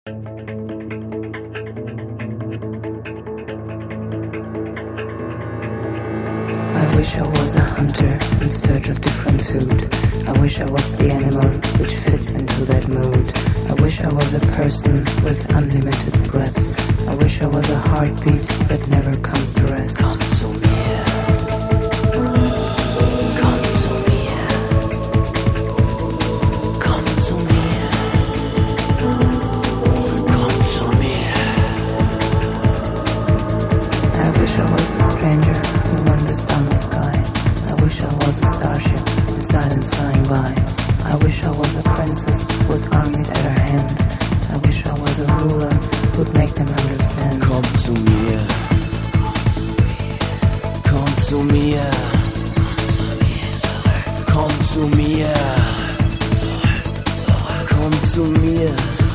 I wish I was a hunter in search of different food. I wish I was the animal which fits into that mood. I wish I was a person with unlimited breath. I wish I was a heartbeat that never comes to rest. Komm zu mir. Komm zu mir. Komm zu mir. Komm zu mir. I wish I was a stranger who wanders down the sky. I wish I was a starship in silence flying by. I wish I was a princess with armies at her hand. I wish I was a ruler who'd make them understand. Komm zu mir. Komm zu mir. Komm zu mir. Komm zu mir.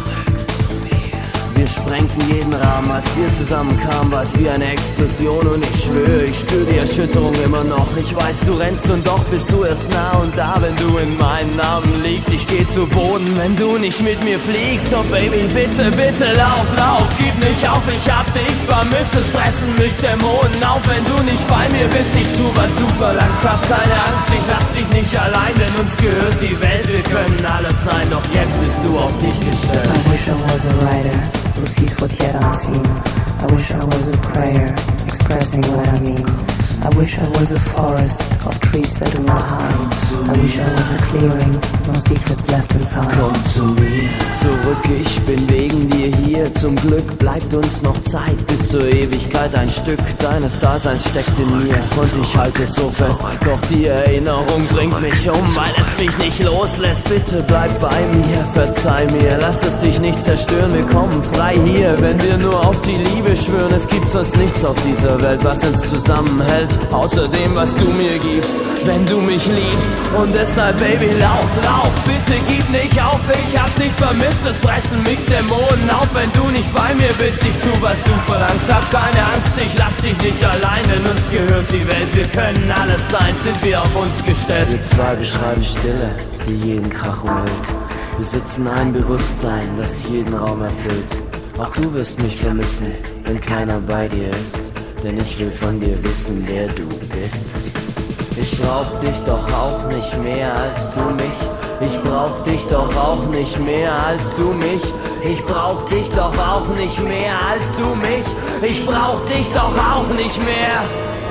Wir sprengten jeden Rahmen, als wir zusammenkamen, war es wie eine Explosion. Und ich schwöre, ich spüre die Erschütterung immer noch. Ich weiß, du rennst und doch bist du erst nah und da, wenn du in meinen Namen liegst. Ich geh zu Boden, wenn du nicht mit mir fliegst. Oh Baby, bitte, bitte, lauf, lauf, gib nicht auf, ich hab dich vermisst. Es fressen mich Dämonen auf, wenn du nicht bei mir bist. Ich tu, was du verlangst, hab keine Angst, ich lass dich nicht allein, denn uns gehört die Welt. Wir können alles sein, doch jetzt bist du auf dich gestellt. I wish I was a writer who sees what's yet unseen. I wish I was a prayer expressing what I mean. I wish I was a forest of trees that do not harm. I wish I was a clearing, no secrets left inside. Komm zu mir zurück, ich bin wegen dir hier. Zum Glück bleibt uns noch Zeit bis zur Ewigkeit. Ein Stück deines Daseins steckt in mir und ich halte es so fest. Doch die Erinnerung bringt mich um, weil es mich nicht loslässt. Bitte bleib bei mir, verzeih mir, lass es dich nicht zerstören. Wir kommen frei hier, wenn wir nur auf die Liebe schwören. Es gibt sonst nichts auf dieser Welt, was uns zusammenhält, außer dem, was du mir gibst, wenn du mich liebst. Und deshalb, Baby, lauf, lauf, bitte gib nicht auf. Ich hab dich vermisst, es fressen mich Dämonen auf, wenn du nicht bei mir bist. Ich tu, was du verlangst, hab keine Angst, ich lass dich nicht allein, denn uns gehört die Welt. Wir können alles sein, sind wir auf uns gestellt. Wir zwei beschreiben Stille, die jeden Krach umhüllt, besitzen ein Bewusstsein, das jeden Raum erfüllt. Auch du wirst mich vermissen, wenn keiner bei dir ist, denn ich will von dir wissen, wer du bist. Ich brauch dich doch auch nicht mehr als du mich. Ich brauch dich doch auch nicht mehr als du mich. Ich brauch dich doch auch nicht mehr als du mich. Ich brauch dich doch auch nicht mehr.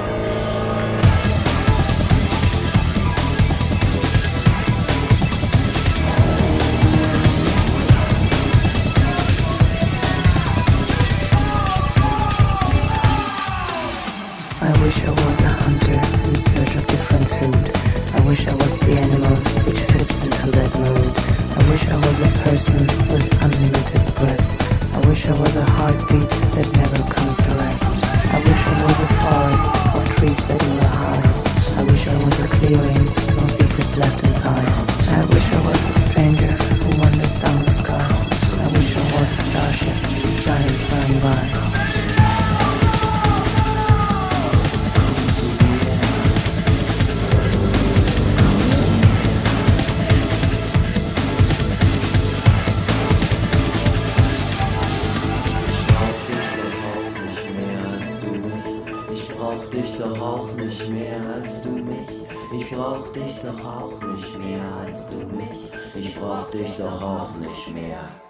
I wish I was a hunter in search of different food. I wish I was the animal which fits into that mood. I wish I was a person with unlimited breath. I wish I was a heartbeat that never comes to rest. I wish I was a forest of trees that do not harm. I wish I was a clearing, no secrets left inside. I wish I was a stranger who wanders down the sky. I wish I was a starship, silence flying by. Ich brauch dich doch auch nicht mehr als du mich. Ich brauch dich doch auch nicht mehr als du mich. Ich brauch dich doch auch nicht mehr.